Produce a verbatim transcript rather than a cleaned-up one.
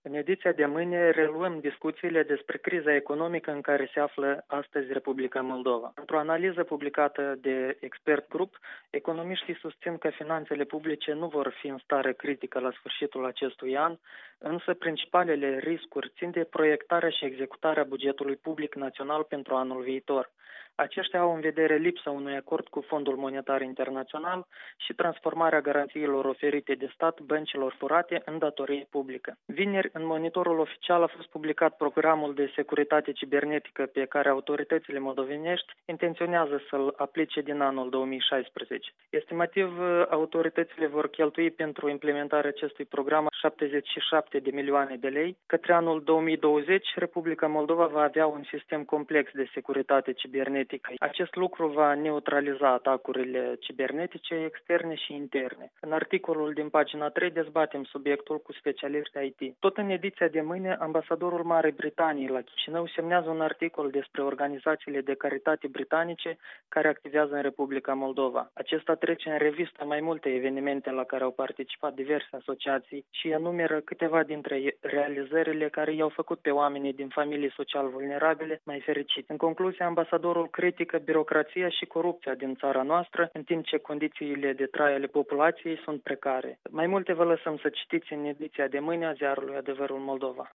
În ediția de mâine reluăm discuțiile despre criza economică în care se află astăzi Republica Moldova. Într-o analiză publicată de Expert Group, economiștii susțin că finanțele publice nu vor fi în stare critică la sfârșitul acestui an, însă principalele riscuri țin de proiectarea și executarea bugetului public național pentru anul viitor. Aceștia au în vedere lipsa unui acord cu Fondul Monetar Internațional și transformarea garanțiilor oferite de stat băncilor furate în datorie publică. Vineri, în monitorul oficial a fost publicat programul de securitate cibernetică pe care autoritățile moldovenești intenționează să-l aplice din anul două mii șaisprezece. Estimativ, autoritățile vor cheltui pentru implementarea acestui program șaptezeci și șapte de milioane de lei. Către anul două mii douăzeci, Republica Moldova va avea un sistem complex de securitate cibernetică. Acest lucru va neutraliza atacurile cibernetice externe și interne. În articolul din pagina trei dezbatem subiectul cu specialiști I T. Tot în ediția de mâine, ambasadorul Marii Britanii la Chișinău semnează un articol despre organizațiile de caritate britanice care activează în Republica Moldova. Acesta trece în revistă mai multe evenimente la care au participat diverse asociații și enumeră câteva dintre realizările care i-au făcut pe oamenii din familii social vulnerabile mai fericiți. În concluzie, ambasadorul critică birocrația și corupția din țara noastră, în timp ce condițiile de trai ale populației sunt precare. Mai multe vă lăsăm să citiți în ediția de mâine a ziarului Adevărul Moldova.